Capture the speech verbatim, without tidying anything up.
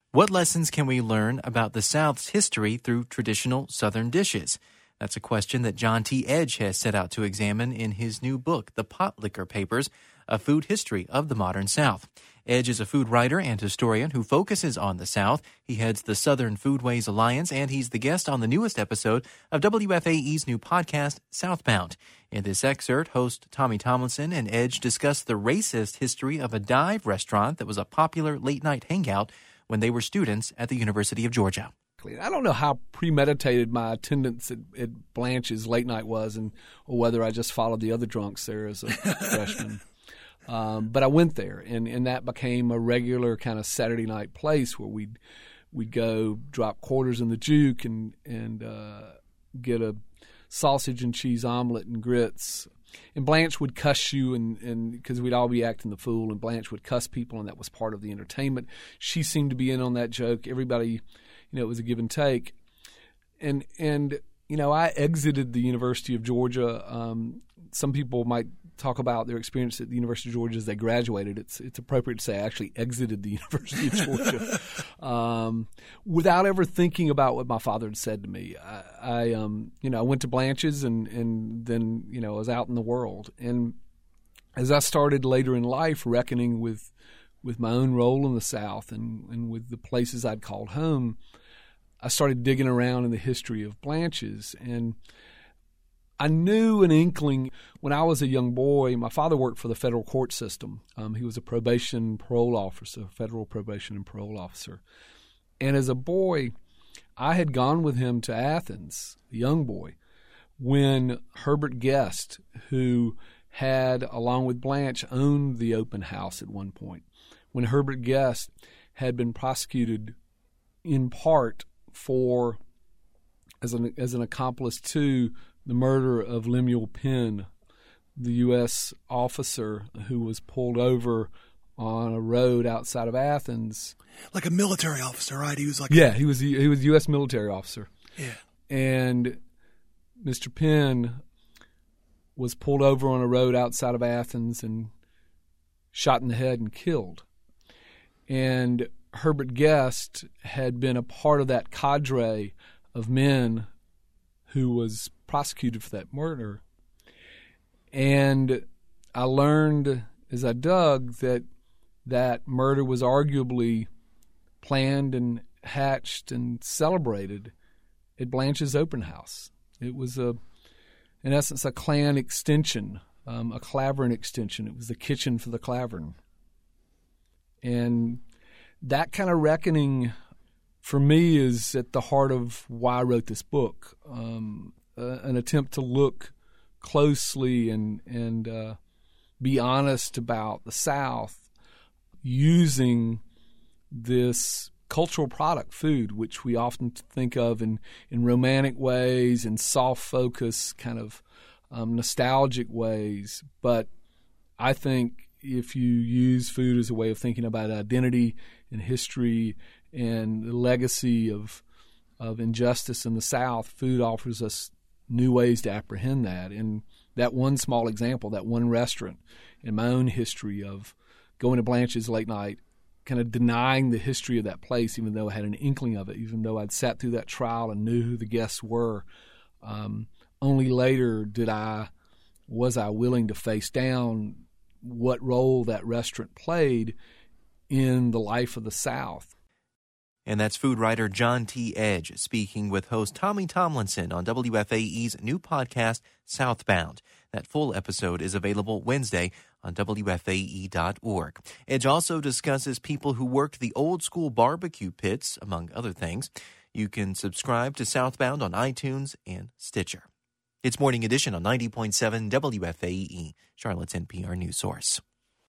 What lessons can we learn about the South's history through traditional Southern dishes? That's a question that John T. Edge has set out to examine in his new book, The Pot Liquor Papers, A Food History of the Modern South. Edge is a food writer and historian who focuses on the South. He heads the Southern Foodways Alliance, and he's the guest on the newest episode of W F A E's new podcast, Southbound. In this excerpt, host Tommy Tomlinson and Edge discuss the racist history of a dive restaurant that was a popular late-night hangout when they were students at the University of Georgia. I don't know how premeditated my attendance at, at Blanche's late night was, and or whether I just followed the other drunks there as a freshman. Um, but I went there, and, and that became a regular kind of Saturday night place where we'd we'd go drop quarters in the juke and and uh, get a sausage and cheese omelet and grits. And Blanche would cuss you, and and because we'd all be acting the fool, and Blanche would cuss people, and that was part of the entertainment. She seemed to be in on that joke. Everybody, you know, it was a give and take. And and you know, I exited the University of Georgia. Um, some people might talk about their experience at the University of Georgia as they graduated. It's it's appropriate to say I actually exited the University of Georgia um, without ever thinking about what my father had said to me. I, I um, you know, I went to Blanche's and, and then, you know, I was out in the world. And as I started later in life reckoning with with my own role in the South and, and with the places I'd called home, I started digging around in the history of Blanche's. And I knew an inkling when I was a young boy. My father worked for the federal court system. Um, he was a probation parole officer, federal probation and parole officer. And as a boy, I had gone with him to Athens, a young boy, when Herbert Guest, who had, along with Blanche, owned the open house at one point, when Herbert Guest had been prosecuted in part for, as an, as an accomplice to the murder of Lemuel Penn, the U S officer who was pulled over on a road outside of Athens. Like a military officer, right? He was like yeah, he was he was a U S military officer. Yeah, and Mister Penn was pulled over on a road outside of Athens and shot in the head and killed. And Herbert Guest had been a part of that cadre of men who was prosecuted for that murder. And I learned as I dug that that murder was arguably planned and hatched and celebrated at Blanche's open house. It was, a, in essence, a Klan extension, um, a Clavern extension. It was the kitchen for the Clavern. And that kind of reckoning for me is at the heart of why I wrote this book, um, uh, an attempt to look closely and and uh, be honest about the South using this cultural product, food, which we often think of in, in romantic ways, in soft focus, kind of um, nostalgic ways. But I think if you use food as a way of thinking about identity and history and the legacy of of injustice in the South, food offers us new ways to apprehend that. And that one small example, that one restaurant, in my own history of going to Blanche's late night, kind of denying the history of that place, even though I had an inkling of it, even though I'd sat through that trial and knew who the guests were. Um, only later did I, was I willing to face down what role that restaurant played in the life of the South. And that's food writer John T. Edge speaking with host Tommy Tomlinson on W F A E's new podcast, Southbound. That full episode is available Wednesday on W F A E dot org. Edge also discusses people who worked the old-school barbecue pits, among other things. You can subscribe to Southbound on iTunes and Stitcher. It's Morning Edition on ninety point seven W F A E, Charlotte's N P R news source.